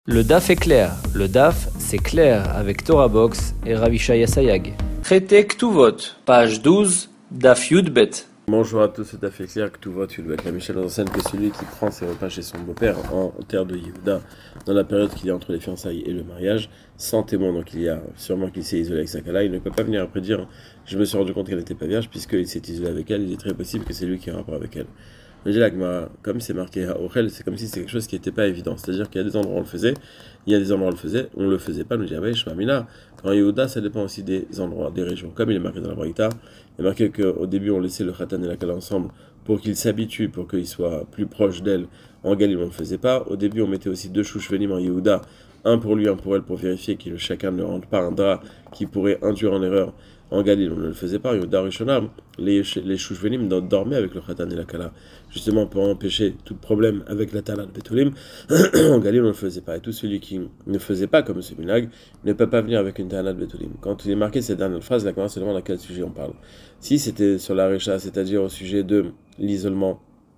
Le DAF est clair. Le DAF, c'est clair avec Torah Box et Ravi Shaya Sayag. Traité Ktuvot, page 12, DAF Yudbet. Bonjour à tous, c'est Daf clair que tout vote Yudbet. La Michel enseigne que celui qui prend ses repas chez son beau-père en terre de Yehuda, dans la période qu'il y a entre les fiançailles et le mariage, sans témoin, donc il y a sûrement qu'il s'est isolé avec sa kala, il ne peut pas venir après dire je me suis rendu compte qu'elle n'était pas vierge, puisqu'il s'est isolé avec elle, il est très possible que c'est lui qui a un rapport avec elle. Mais comme c'est marqué à Ochel, c'est comme si c'était quelque chose qui n'était pas évident. C'est-à-dire qu'il y a des endroits où on le faisait, il y a des endroits où on le faisait pas. Nous dit, ah ouais, Shmamina. Quand Yehuda, ça dépend aussi des endroits, des régions. Comme il est marqué dans la Braïta, il est marqué qu'au début, on laissait le Khatan et la Kala ensemble pour qu'ils s'habituent, pour qu'ils soient plus proches d'elle. En Galilée, on ne le faisait pas. Au début, on mettait aussi deux chouchvenim en Yehuda, un pour lui, un pour elle, pour vérifier que chacun ne rentre pas un drap qui pourrait induire en erreur. En Galilée, on ne le faisait pas. Yehuda Rishonam, les chouchvenim dormaient avec le Khatan et la Kala, justement pour empêcher tout problème avec la Tala de Betulim. En Galilée, on ne le faisait pas. Et tout celui qui ne faisait pas comme ce minag ne peut pas venir avec une Tala de Betulim. Quand il est marqué cette dernière phrase, la commence seulement à quel sujet on parle. Si c'était sur la Recha, c'est-à-dire au sujet de l'isolement,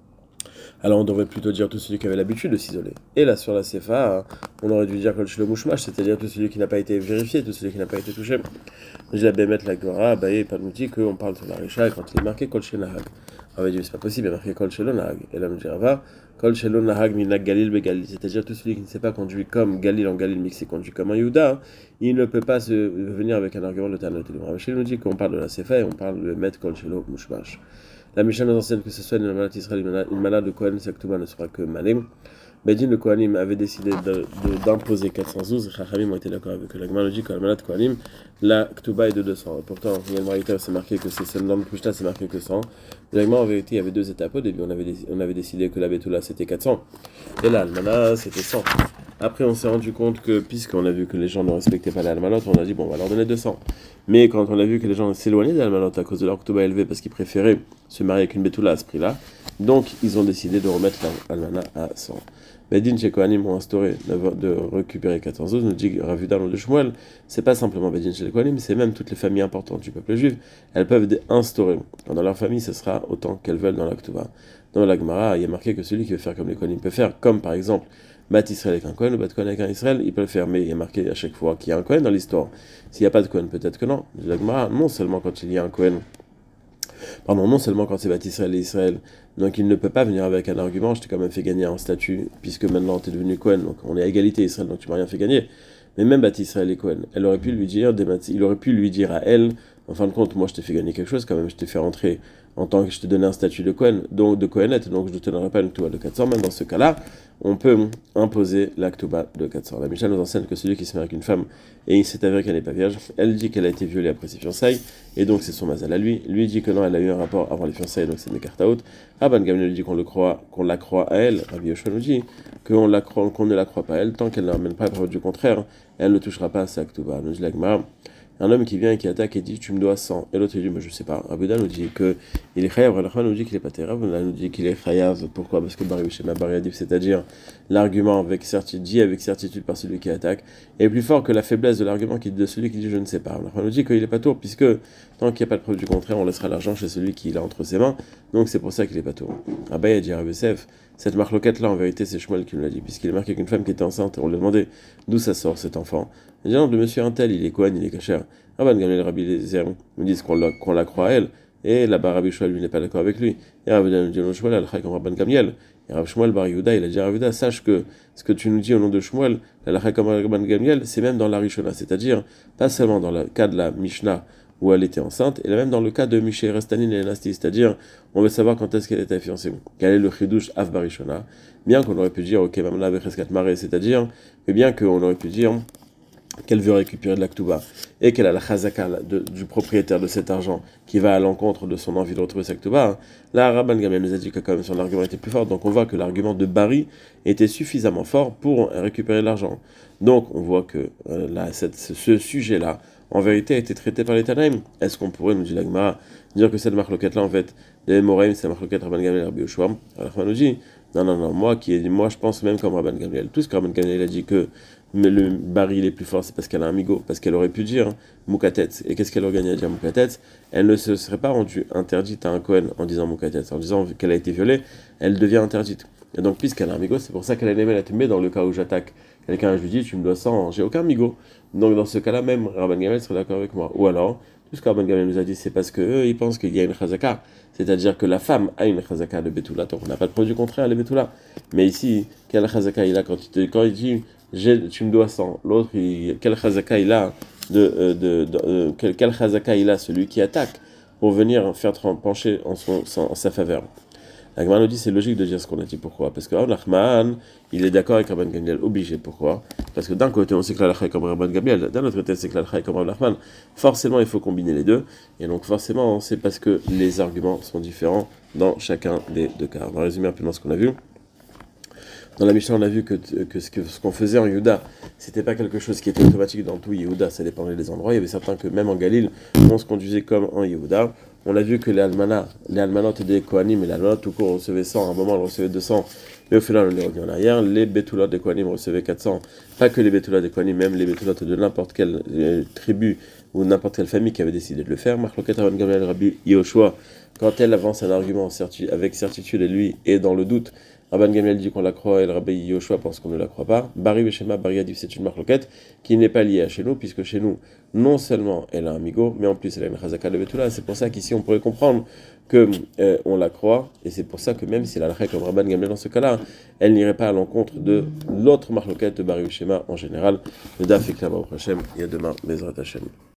alors on devrait plutôt dire tout celui qui avait l'habitude de s'isoler. Et là sur la Sefa, on aurait dû dire Kol Shelo Mushmash, c'est-à-dire tout celui qui n'a pas été vérifié, tout celui qui n'a pas été touché. J'ai la Bémet la Gora, et pas nous dit qu'on parle sur la Recha, et quand il est marqué Kol Shelo Nahag. On va dire c'est pas possible, il est marqué Kol Shelo Nahag. Et là on dit Kol Shelo Nahag Minag Galil Begalil, c'est-à-dire tout celui qui ne s'est pas conduit comme Galil en Galil, mais qui s'est conduit comme un Yehuda, il ne peut pas venir avec un argument de Tanot. Rav nous dit qu'on parle de la Sefa et on parle de Met Kol Shelo Mushmash. La Mishnah nous enseigne que ce soit une malade Israël, une malade de Kohen, Saktuba ne sera que Malem. Bedin, le Kohanim, avait décidé d'imposer 412. Les Chachamim ont été d'accord avec eux. La Gemara nous dit que la malade Kohanim, la Ktuba est de 200. Et pourtant, il y a le Marita, c'est marqué que c'est dans le Pushta, c'est marqué que 100. La Gemara, en vérité, il y avait deux étapes. Au début, on avait décidé que la Betula c'était 400. Et là, Almana, c'était 100. Après, on s'est rendu compte que, puisqu'on a vu que les gens ne respectaient pas l'Almanot, on a dit, bon, on va leur donner 200. Mais quand on a vu que les gens s'éloignaient de l'Almanot à cause de leur Ktuba élevé, parce qu'ils préféraient se marier avec une Betula à ce prix-là, donc ils ont décidé de remettre l'Almana à 100. Bedin chez Kohanim ont instauré de récupérer 14 nous dit Ravuda de Shmuel, c'est pas simplement Bedin chez les Kohanim, c'est même toutes les familles importantes du peuple juif, elles peuvent instaurer. Dans leur famille, ce sera autant qu'elles veulent dans la Ktuba. Dans la Gemara, il y a marqué que celui qui veut faire comme les Kohanim peut faire, comme par exemple Bat Israël avec un Kohen ou Bat Kohen avec un Israël, il peut le faire, mais il y a marqué à chaque fois qu'il y a un Kohen dans l'histoire. S'il n'y a pas de Kohen, peut-être que non. La Gemara, non seulement quand il y a un Kohen, non seulement quand c'est Bat Israël et Israël, donc il ne peut pas venir avec un argument, je t'ai quand même fait gagner un statut, puisque maintenant tu es devenu Kohen, donc on est à égalité Israël, donc tu m'as rien fait gagner. Mais même Bat Israël et Kohen, il aurait pu lui dire à elle, en fin de compte, moi je t'ai fait gagner quelque chose, quand même je t'ai fait rentrer en tant que je te donnais un statut de Kohen, donc de Kohenette, donc je ne te donnerai pas une Ktuba de 400, même dans ce cas-là, on peut imposer la Ktuba de 400. La Mishnah nous enseigne que celui qui se marie avec une femme et il s'est avéré qu'elle n'est pas vierge, elle dit qu'elle a été violée après ses fiançailles, et donc c'est son mazal à lui. Lui dit que non, elle a eu un rapport avant les fiançailles, donc c'est une Mekartaot. Rabban Gamliel lui dit qu'on la croit à elle. Rabbi Yoshua nous dit qu'on ne la croit pas à elle, tant qu'elle n'amène pas la preuve du contraire, elle ne touchera pas à sa Ktuba. Nous dit la Gemara, un homme qui vient et qui attaque et dit tu me dois 100, et l'autre il dit mais je sais pas. Rabbi nous dit que il est chayav, Rabbi nous dit qu'il est pas terrible, nous dit qu'il est chayav. Pourquoi? Parce que Bari Shema Bari Adif, c'est-à-dire l'argument avec certitude par celui qui attaque est plus fort que la faiblesse de l'argument de celui qui dit je ne sais pas. Rabbi nous dit qu'il est pas tour, puisque tant qu'il n'y a pas de preuve du contraire, on laissera l'argent chez celui qui l'a entre ses mains, donc c'est pour ça qu'il est pas tour. Rabbi a dit à Rabbi Yosef, cette marloquette là en vérité c'est Shmuel qui me l'a dit, puisqu'il est marqué qu'une femme qui était enceinte, on lui a demandé d'où ça sort cet enfant. Il dit non, le monsieur Intel, il est Kohen, il est kasher. Rabban Gamliel et Rabbi Eliezer nous disent qu'on la croit à elle, et là-bas Rabbi Shmuel lui n'est pas d'accord avec lui. Et Rabbi nous dit non, Shmuel, elle comme Rabban Gamliel. Et Rabbi Shmuel Bar Yehuda, il a dit à Rabbi Yehuda, sache que ce que tu nous dis au nom de Shmuel, la comme Rabban Gamliel, c'est même dans la Rishona, c'est-à-dire pas seulement dans le cas de la Mishnah où elle était enceinte, et même dans le cas de Michel Restanin et Nasti, c'est-à-dire on veut savoir quand est-ce qu'elle était fiancée. Quel est le Chidush Av Barishona? Bien qu'on aurait pu dire, ok, Mamla Vecheskat Mare, c'est-à-dire, mais bien qu'on aurait pu dire qu'elle veut récupérer de la Ktuba, et qu'elle a la chazaka du propriétaire de cet argent qui va à l'encontre de son envie de retrouver sa Ktuba, là, Rabban Gamliel nous a dit que quand même son argument était plus fort, donc on voit que l'argument de Bari était suffisamment fort pour récupérer l'argent. Donc on voit que ce sujet-là, en vérité, a été traité par les Tanaïm. Est-ce qu'on pourrait, nous dit la Gemara, dire que cette marloquette-là, en fait, les Moraïm, c'est la marloquette Rabban Gamliel et Rabbi Yoshua? Alors Rabban nous dit, non, moi je pense même comme Rabban Gamliel. Tout ce que Rabban Gamliel a dit que mais le Bari il est plus fort, c'est parce qu'elle a un migo, parce qu'elle aurait pu dire Moukatet. Et qu'est-ce qu'elle aurait gagné à dire Moukatet? Elle ne se serait pas rendue interdite à un Kohen en disant Moukatet. En disant qu'elle a été violée, elle devient interdite. Et donc, puisqu'elle a un migo, c'est pour ça qu'elle est la met dans le cas où j'attaque quelqu'un je lui dis tu me dois 100, j'ai aucun migo. Donc dans ce cas-là même, Rabban Gamliel serait d'accord avec moi. Ou alors, tout ce que Rabban Gamliel nous a dit, c'est parce qu'eux, ils pensent qu'il y a une chazaka. C'est-à-dire que la femme a une chazaka de Betula, donc on n'a pas de produit contraire à la Betula. Mais ici, quel chazaka il a quand il dit tu me dois 100, l'autre, quel chazaka il a quel chazaka il a, celui qui attaque, pour venir faire pencher en sa faveur. La Gemara nous dit c'est logique de dire ce qu'on a dit. Pourquoi? Parce que Rahman, il est d'accord avec Rabban Gamliel, obligé. Pourquoi? Parce que d'un côté on sait que l'halakha est comme Rabban Gamliel, d'un autre côté c'est que l'halakha est comme Rabban Rahman. Forcément il faut combiner les deux, et donc forcément c'est parce que les arguments sont différents dans chacun des deux cas. On va résumer rapidement ce qu'on a vu. Dans la Mishnah, on a vu que ce qu'on faisait en Yehuda, c'était pas quelque chose qui était automatique dans tout Yehuda, ça dépendait des endroits. Il y avait certains que même en Galil, on se conduisait comme en Yehuda. On a vu que les almanotes des Kohanim, et les almanotes tout court recevaient 100, à un moment on recevait 200, mais au final on est revenu en arrière. Les bétoulotes des Kohanim recevaient 400, pas que les bétoulotes des Kohanim, même les bétoulotes de n'importe quelle tribu ou n'importe quelle famille qui avait décidé de le faire. Marloket Rabban Gamliel Rabbi Yehoshua, quand elle avance un argument avec certitude et lui est dans le doute, Rabban Gamliel dit qu'on la croit et le Rabbi Yehoshua pense qu'on ne la croit pas. Bari Beshema Bari Yadif, c'est une marloquette qui n'est pas liée à chez nous, puisque chez nous, non seulement elle a un migo, mais en plus elle a une chazaka de Betula. C'est pour ça qu'ici on pourrait comprendre que on la croit, et c'est pour ça que même si elle a comme Rabban Gamliel dans ce cas-là, elle n'irait pas à l'encontre de l'autre marloquette de Bari Beshema en général. Le daf est clair au prochain, et à demain, Bezrat Hashem.